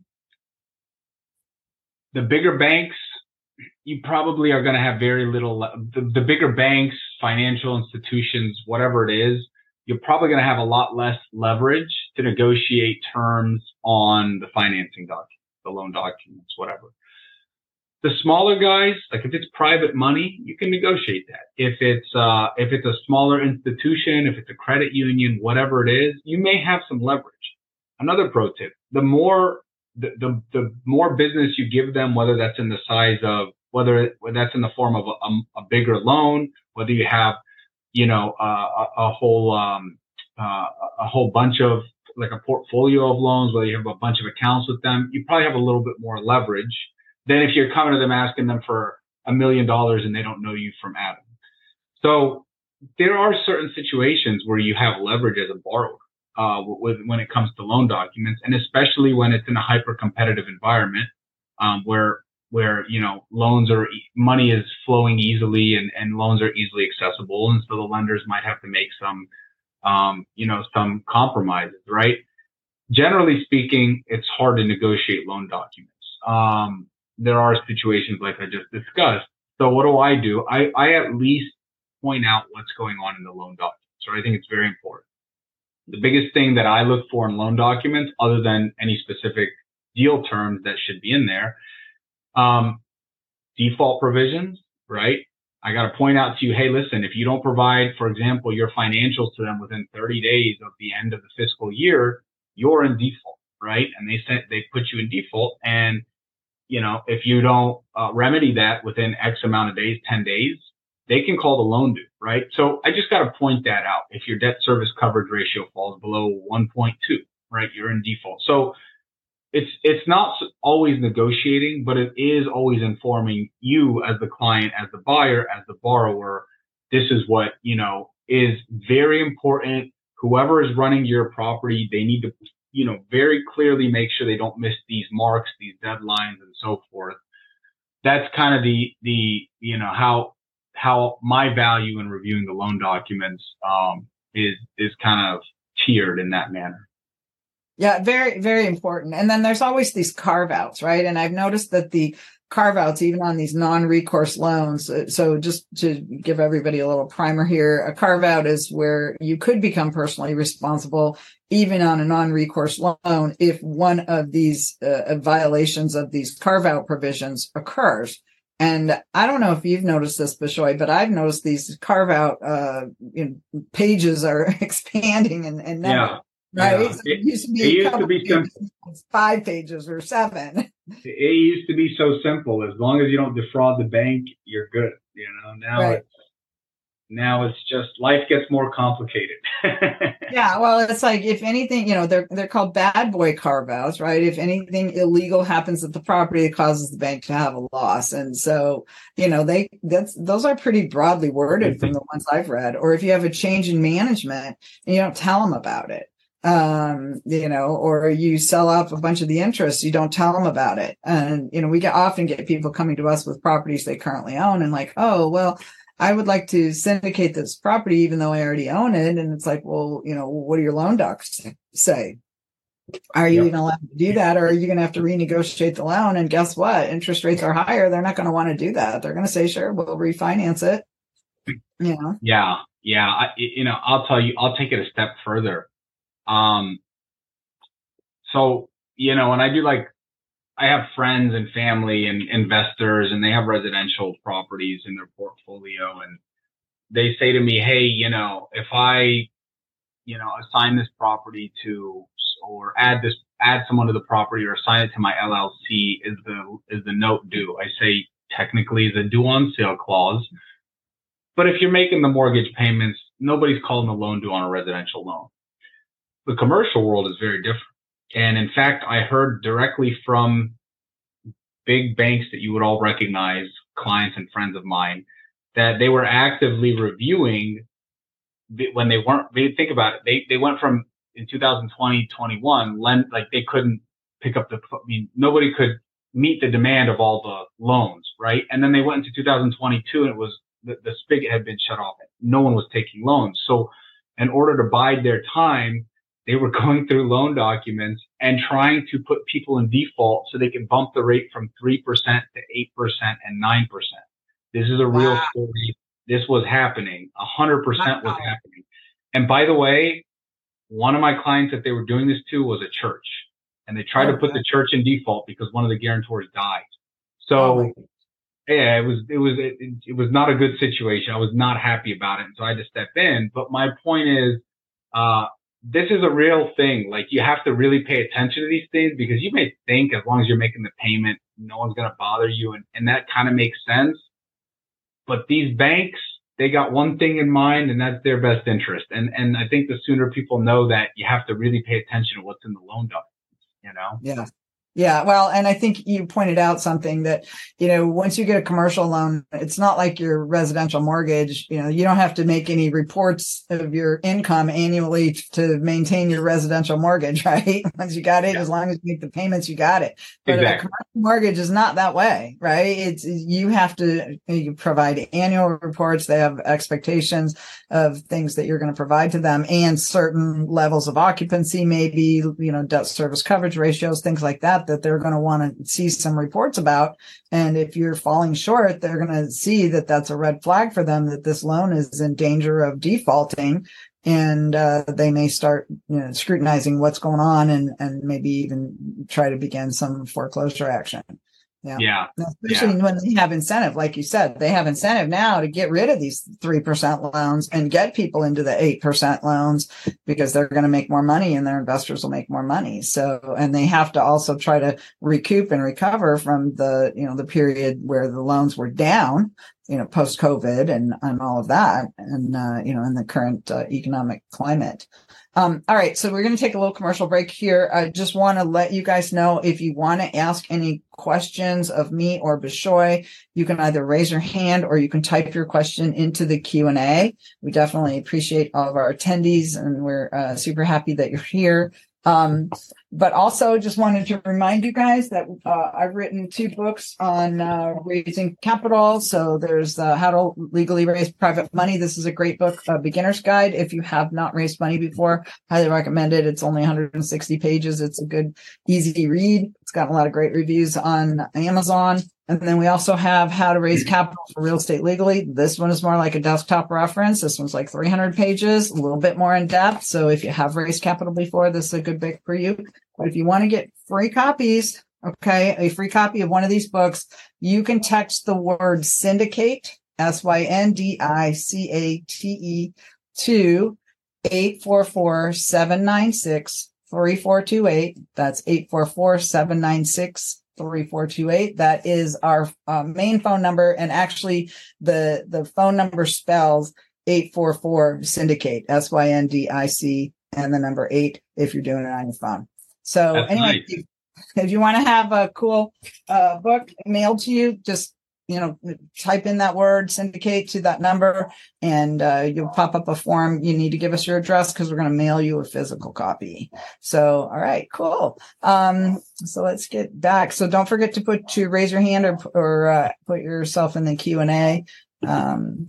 the bigger banks, you probably are going to have very little, the, the bigger banks, financial institutions, whatever it is, you're probably going to have a lot less leverage to negotiate terms on the financing documents, the loan documents, whatever. The smaller guys, like if it's private money, you can negotiate that. If it's, uh, if it's a smaller institution, if it's a credit union, whatever it is, you may have some leverage. Another pro tip, the more the, the, the more business you give them, whether that's in the size of, whether, whether that's in the form of a, a, a bigger loan, whether you have, you know, uh, a, a whole, um, uh, a whole bunch of, like a portfolio of loans, whether you have a bunch of accounts with them, you probably have a little bit more leverage than if you're coming to them asking them for a million dollars and they don't know you from Adam. So there are certain situations where you have leverage as a borrower, uh, with, when it comes to loan documents, and especially when it's in a hyper competitive environment, um, where, where, you know, loans are, money is flowing easily and, and loans are easily accessible. And so the lenders might have to make some, um, you know, some compromises, right? Generally speaking, it's hard to negotiate loan documents. Um, there are situations like I just discussed. So what do I do? I, I at least point out what's going on in the loan documents. So I think it's very important. The biggest thing that I look for in loan documents, other than any specific deal terms that should be in there, um, default provisions, right? I got to point out to you, hey, listen, if you don't provide, for example, your financials to them within thirty days of the end of the fiscal year, you're in default, right? And they sent, they put you in default. And, you know, if you don't uh, remedy that within X amount of days, ten days, they can call the loan due, right? So I just got to point that out. If your debt service coverage ratio falls below one point two, right, you're in default. So it's, it's not always negotiating, but it is always informing you as the client, as the buyer, as the borrower. This is what, you know, is very important. Whoever is running your property, they need to, you know, very clearly make sure they don't miss these marks, these deadlines, and so forth. That's kind of the, the, you know, how, how my value in reviewing the loan documents, um, is, is kind of tiered in that manner. Yeah, very, very important. And then there's always these carve outs, right? And I've noticed that the carve outs, even on these non-recourse loans. So just to give everybody a little primer here, a carve out is where you could become personally responsible, even on a non-recourse loan, if one of these uh, violations of these carve out provisions occurs. And I don't know if you've noticed this, Bishoy, but I've noticed these carve out uh, you know, pages are expanding and, and never. Yeah. Right. Yeah. So it, it used to be, it used to be pages, five pages or seven. It used to be so simple. As long as you don't defraud the bank, you're good. You know, now right. it's now it's just life gets more complicated. Yeah. Well, it's like, if anything, you know, they're they're called bad boy carve outs, right? If anything illegal happens at the property, it causes the bank to have a loss. And so, you know, they that's those are pretty broadly worded from the ones I've read. Or if you have a change in management and you don't tell them about it. Um, you know, or you sell off a bunch of the interest, you don't tell them about it. And, you know, we get often get people coming to us with properties they currently own and like, oh, well, I would like to syndicate this property, even though I already own it. And it's like, well, you know, what do your loan docs say? Are you yep. even allowed to do that? Or are you going to have to renegotiate the loan? And guess what? Interest rates are higher. They're not going to want to do that. They're going to say, sure, we'll refinance it. You know? Yeah. Yeah. I, you know, I'll tell you, I'll take it a step further. Um, so, you know, when I do, like, I have friends and family and investors, and they have residential properties in their portfolio, and they say to me, hey, you know, if I, you know, assign this property to, or add this, add someone to the property or assign it to my L L C, is the, is the note due? I say, technically the due on sale clause. But if you're making the mortgage payments, nobody's calling the loan due on a residential loan. The commercial world is very different. And in fact, I heard directly from big banks that you would all recognize, clients and friends of mine, that they were actively reviewing when they weren't, they think about it. They, they went from in two thousand twenty, twenty-one, lend, like they couldn't pick up the, I mean, nobody could meet the demand of all the loans, right? And then they went into two thousand twenty-two and it was, the, the spigot had been shut off. No one was taking loans. So in order to bide their time, they were going through loan documents and trying to put people in default so they can bump the rate from three percent to eight percent and nine percent. This is a real wow. story. This was happening. A hundred percent was happening. And by the way, one of my clients that they were doing this to was a church, and they tried oh, to put God. the church in default because one of the guarantors died. So oh, yeah, it was, it was, it, it was not a good situation. I was not happy about it. And so I had to step in. But my point is, uh, this is a real thing. Like, you have to really pay attention to these things, because you may think as long as you're making the payment, no one's going to bother you. And, and that kind of makes sense. But these banks, they got one thing in mind, and that's their best interest. And, and I think the sooner people know that, you have to really pay attention to what's in the loan documents, you know? Yeah. Yeah. Well, and I think you pointed out something that, you know, once you get a commercial loan, it's not like your residential mortgage. You know, you don't have to make any reports of your income annually to maintain your residential mortgage, right? Once you got it, yeah. As long as you make the payments, you got it. But exactly. A commercial mortgage is not that way, right? It's, you have to you provide annual reports. They have expectations of things that you're going to provide to them, and certain levels of occupancy, maybe, you know, debt service coverage ratios, things like that, that they're going to want to see some reports about. And if you're falling short, they're going to see that that's a red flag for them, that this loan is in danger of defaulting. And uh, they may start, you know, scrutinizing what's going on, and, and maybe even try to begin some foreclosure action. Yeah. Yeah. Especially yeah. when they have incentive, like you said, they have incentive now to get rid of these three percent loans and get people into the eight percent loans, because they're going to make more money and their investors will make more money. So, and they have to also try to recoup and recover from the, you know, the period where the loans were down, you know, post COVID and, and all of that. And, uh, you know, in the current uh, economic climate. Um, all right. So we're going to take a little commercial break here. I just want to let you guys know, if you want to ask any questions of me or Bishoy, you can either raise your hand or you can type your question into the Q and A. We definitely appreciate all of our attendees, and we're uh, super happy that you're here. Um, but also just wanted to remind you guys that uh, I've written two books on uh, raising capital. So there's uh, How to Legally Raise Private Money. This is a great book, a beginner's guide. If you have not raised money before, highly recommend it. It's only one hundred sixty pages. It's a good, easy read. It's got a lot of great reviews on Amazon. And then we also have How to Raise Capital for Real Estate Legally. This one is more like a desktop reference. This one's like three hundred pages, a little bit more in depth. So if you have raised capital before, this is a good book for you. But if you want to get free copies, okay, a free copy of one of these books, you can text the word syndicate, S Y N D I C A T E, to eight four four, seven nine six, three four two eight. That's eight four four, seven nine six, three four two eight. That is our uh, main phone number. And actually the, the phone number spells eight four four syndicate, S Y N D I C, and the number eight if you're doing it on your phone. So That's anyway, nice. if, if you want to have a cool uh, book mailed to you, just, you know, type in that word syndicate to that number, and uh, you'll pop up a form. You need to give us your address, because we're going to mail you a physical copy. So, all right, cool. Um, so let's get back. So don't forget to put to raise your hand or, or uh, put yourself in the Q and A. Um,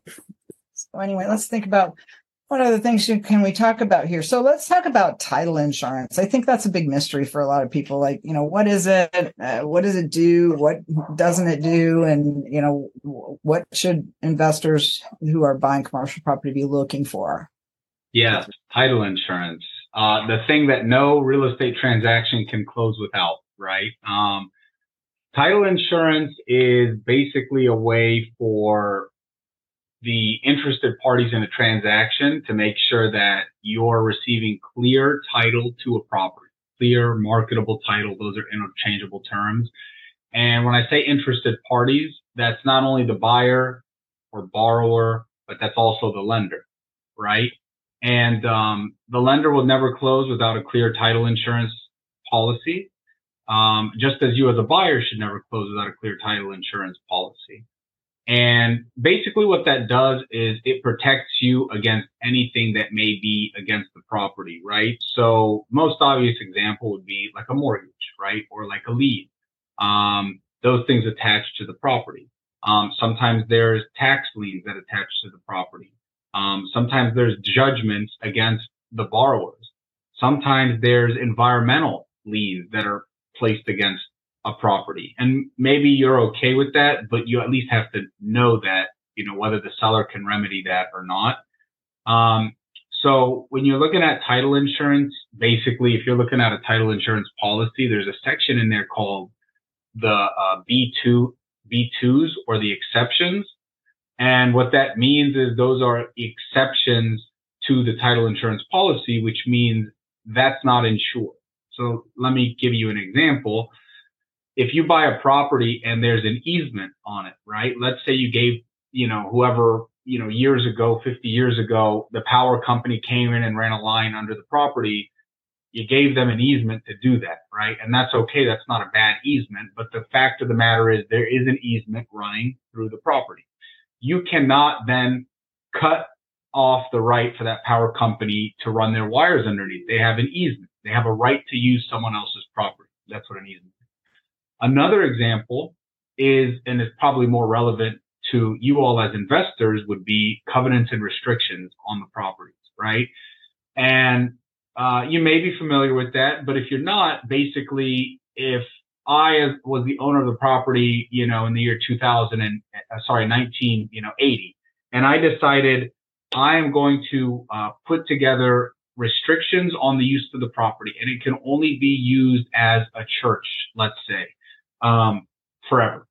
so anyway, let's think about what other things can we talk about here. So let's talk about title insurance. I think that's a big mystery for a lot of people. Like, you know, what is it? Uh, what does it do? What doesn't it do? And, you know, what should investors who are buying commercial property be looking for? Yes, title insurance. Uh, the thing that no real estate transaction can close without, right? Um, title insurance is basically a way for the interested parties in a transaction to make sure that you're receiving clear title to a property, clear marketable title. Those are interchangeable terms. And when I say interested parties, that's not only the buyer or borrower, but that's also the lender, right? And um, the lender will never close without a clear title insurance policy, um, just as you as a buyer should never close without a clear title insurance policy. And basically what that does is it protects you against anything that may be against the property, right? So most obvious example would be like a mortgage, right? Or like a lien. Um, those things attached to the property. Um, sometimes there's tax liens that attach to the property. Um, sometimes there's judgments against the borrowers. Sometimes there's environmental liens that are placed against a property. And maybe you're okay with that, but you at least have to know that, you know, whether the seller can remedy that or not. Um, so when you're looking at title insurance, basically, if you're looking at a title insurance policy, there's a section in there called the uh, B two, B twos or the exceptions. And what that means is those are exceptions to the title insurance policy, which means that's not insured. So let me give you an example. If you buy a property and there's an easement on it, right? Let's say you gave, you know, whoever, you know, years ago, fifty years ago, the power company came in and ran a line under the property. You gave them an easement to do that, right? And that's okay. That's not a bad easement. But the fact of the matter is there is an easement running through the property. You cannot then cut off the right for that power company to run their wires underneath. They have an easement. They have a right to use someone else's property. That's what an easement is. Another example is, and it's probably more relevant to you all as investors, would be covenants and restrictions on the properties, right? And uh, you may be familiar with that, but if you're not, basically, if I as was the owner of the property, you know, in the year two thousand and uh, sorry, nineteen, you know, eighty, and I decided I am going to uh, put together restrictions on the use of the property, and it can only be used as a church, let's say, um, forever.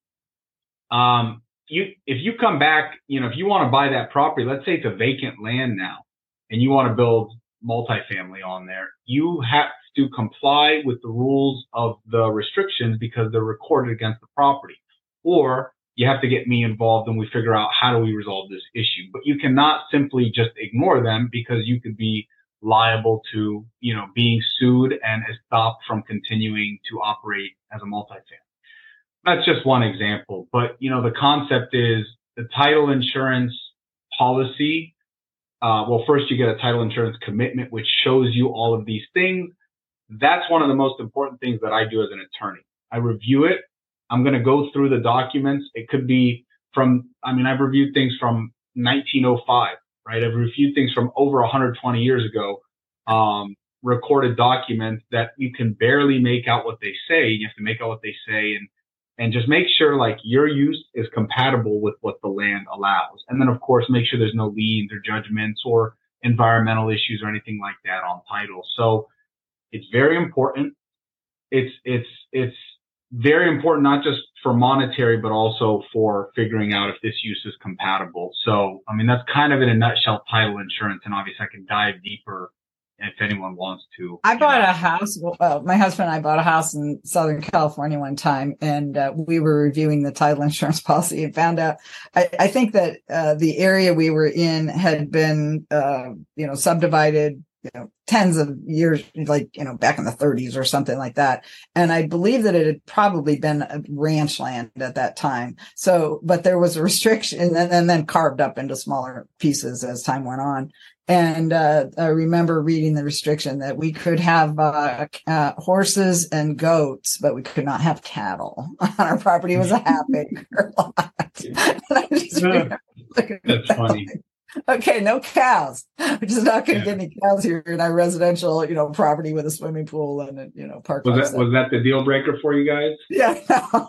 Um, you, if you come back, you know, if you want to buy that property, let's say it's a vacant land now, and you want to build multifamily on there, you have to comply with the rules of the restrictions because they're recorded against the property. Or you have to get me involved and we figure out how do we resolve this issue. But you cannot simply just ignore them because you could be liable to, you know, being sued and stopped from continuing to operate as a multifamily. That's just one example. But, you know, the concept is the title insurance policy. Uh, well, first you get a title insurance commitment, which shows you all of these things. That's one of the most important things that I do as an attorney. I review it. I'm going to go through the documents. It could be from, I mean, I've reviewed things from nineteen oh five, right? I've reviewed things from over one hundred twenty years ago, um, recorded documents that you can barely make out what they say. You have to make out what they say and, and just make sure like your use is compatible with what the land allows. And then of course, make sure there's no liens or judgments or environmental issues or anything like that on title. So it's very important. It's, it's, it's, very important, not just for monetary, but also for figuring out if this use is compatible. So, I mean, that's kind of in a nutshell title insurance. And obviously I can dive deeper if anyone wants to. I bought know. a house. Well, my husband and I bought a house in Southern California one time, and uh, we were reviewing the title insurance policy and found out, I, I think that uh, the area we were in had been, uh, you know, subdivided, you know, tens of years, like, you know, back in the thirties or something like that. And I believe that it had probably been a ranch land at that time. So, but there was a restriction and then, and then carved up into smaller pieces as time went on. And uh, I remember reading the restriction that we could have uh, uh, horses and goats, but we could not have cattle on our property. It was a half acre lot. And I just remember looking at That's that funny. like, okay, no cows. We're just not going to Yeah. get any cows here in our residential, you know, property with a swimming pool and a, you know, park. Was that, was that the deal breaker for you guys? Yeah, no.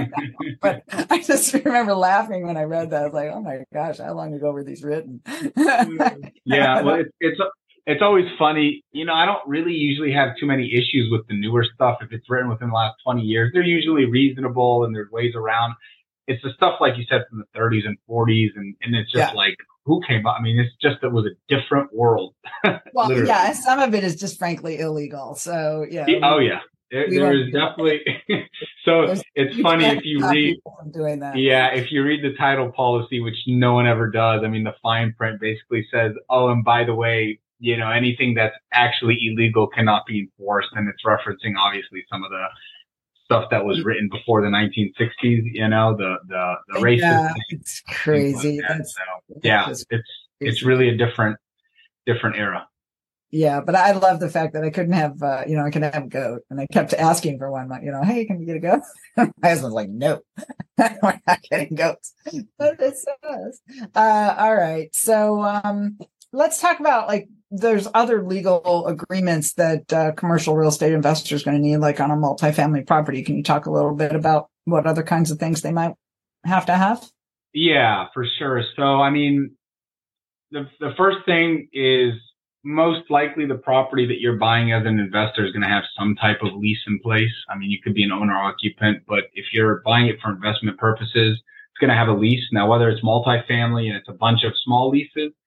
But I just remember laughing when I read that. I was like, oh my gosh, how long ago were these written? Yeah, well, it's, it's, it's always funny. You know, I don't really usually have too many issues with the newer stuff. If it's written within the last twenty years, they're usually reasonable and there's ways around. It's the stuff, like you said, from the thirties and forties. And, and it's just Yeah. like, who came up? I mean, it's just, it was a different world. Well, Literally. yeah, some of it is just frankly illegal. So, yeah. Yeah, oh, yeah. There, we there won't is do that. definitely. So There's- it's you funny can't if you stop read. people from doing that. Yeah, if you read the title policy, which no one ever does, I mean, the fine print basically says, oh, and by the way, you know, anything that's actually illegal cannot be enforced. And it's referencing, obviously, some of the stuff that was written before the nineteen sixties, you know, the, the, the racist. Yeah, things it's like crazy. that. That's, So, yeah, that's it's, it's really a different, different era. Yeah, but I love the fact that I couldn't have, uh, you know, I could have a goat, and I kept asking for one. You know, hey, can you get a goat? My husband's like, no, we're not getting goats. But it says, uh, all right. So um, let's talk about like there's other legal agreements that uh, commercial real estate investors are going to need, like on a multifamily property. Can you talk a little bit about what other kinds of things they might have to have? Yeah, for sure. So, I mean, the the first thing is most likely the property that you're buying as an investor is going to have some type of lease in place. I mean, you could be an owner occupant, but if you're buying it for investment purposes, it's going to have a lease. Now, whether it's multifamily and it's a bunch of small leases,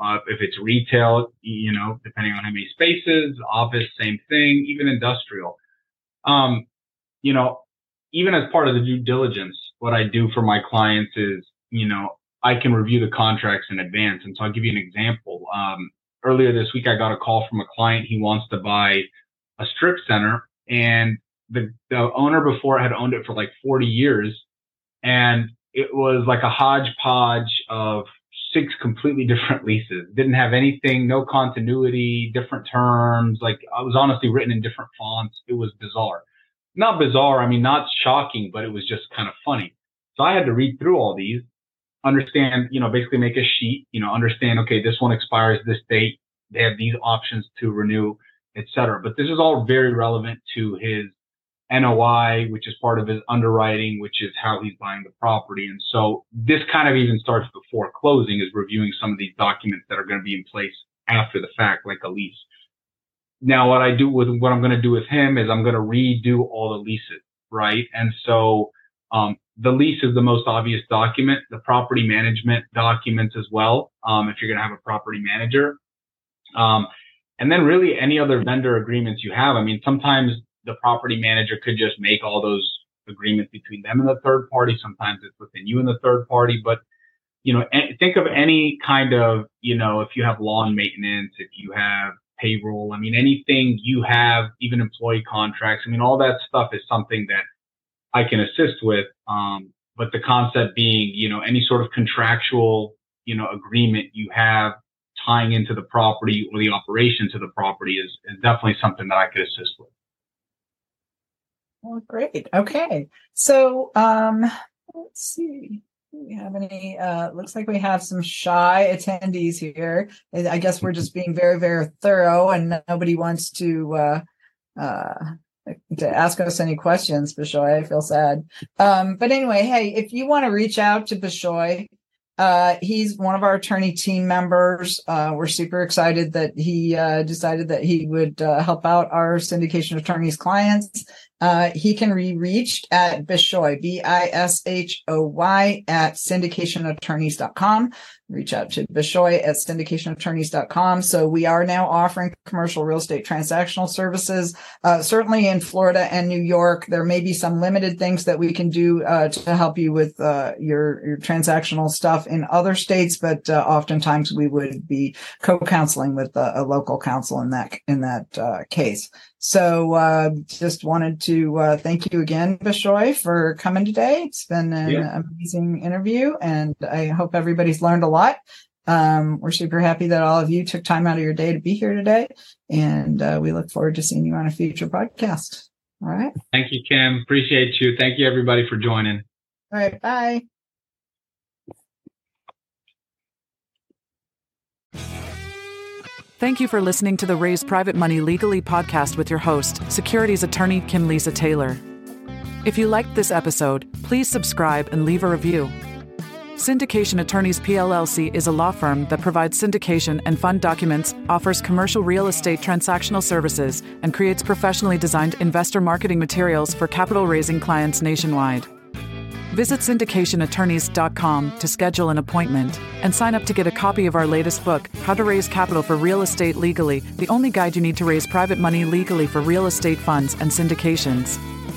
Uh, if it's retail, you know, depending on how many spaces, office, same thing, even industrial. Um, you know, even as part of the due diligence, what I do for my clients is, you know, I can review the contracts in advance. And so I'll give you an example. Um, earlier this week, I got a call from a client. He wants to buy a strip center, and the, the owner before had owned it for like forty years. And it was like a hodgepodge of six completely different leases. Didn't have anything, no continuity, different terms. Like, I was honestly written in different fonts. It was bizarre. Not bizarre, I mean, not shocking, but it was just kind of funny. So I had to read through all these, understand, you know, basically make a sheet, you know, understand, okay, this one expires this date. They have these options to renew, et cetera. But this is all very relevant to his N O I, which is part of his underwriting, which is how he's buying the property. And so this kind of even starts before closing, is reviewing some of these documents that are going to be in place after the fact, like a lease. Now, what I do with what I'm going to do with him is I'm going to redo all the leases, right? And so um, the lease is the most obvious document, the property management documents as well, um, if you're going to have a property manager. Um, and then really any other vendor agreements you have. I mean, sometimes the property manager could just make all those agreements between them and the third party. Sometimes it's within you and the third party. But, you know, think of any kind of, you know, if you have lawn maintenance, if you have payroll, I mean, anything you have, even employee contracts, I mean, all that stuff is something that I can assist with. Um, but the concept being, you know, any sort of contractual, you know, agreement you have tying into the property or the operation to the property is, is definitely something that I could assist with. Well, great. Okay. So, um, let's see. Do we have any, uh, looks like we have some shy attendees here. I guess we're just being very, very thorough, and nobody wants to, uh, uh, to ask us any questions, Bishoy. I feel sad. Um, but anyway, hey, if you want to reach out to Bishoy, uh, he's one of our attorney team members. Uh, we're super excited that he, uh, decided that he would, uh, help out our syndication attorneys clients. Uh, he can be reached at Bishoy, B I S H O Y, at syndication attorneys dot com. Reach out to Bishoy at syndication attorneys dot com. So we are now offering commercial real estate transactional services. Uh, certainly in Florida and New York, there may be some limited things that we can do uh, to help you with uh, your, your transactional stuff in other states, but uh, oftentimes we would be co-counseling with a, a local counsel in that in that uh, case. So uh, just wanted to uh, thank you again, Bishoy, for coming today. It's been an yeah. amazing interview, and I hope everybody's learned a lot. Um, we're super happy that all of you took time out of your day to be here today, and uh, we look forward to seeing you on a future podcast. All right. Thank you, Kim. Appreciate you. Thank you, everybody, for joining. All right. Bye. Thank you for listening to the Raise Private Money Legally podcast with your host, securities attorney Kim Lisa Taylor. If you liked this episode, please subscribe and leave a review. Syndication Attorneys P L L C is a law firm that provides syndication and fund documents, offers commercial real estate transactional services, and creates professionally designed investor marketing materials for capital-raising clients nationwide. Visit syndication attorneys dot com to schedule an appointment and sign up to get a copy of our latest book, How to Raise Capital for Real Estate Legally, the only guide you need to raise private money legally for real estate funds and syndications.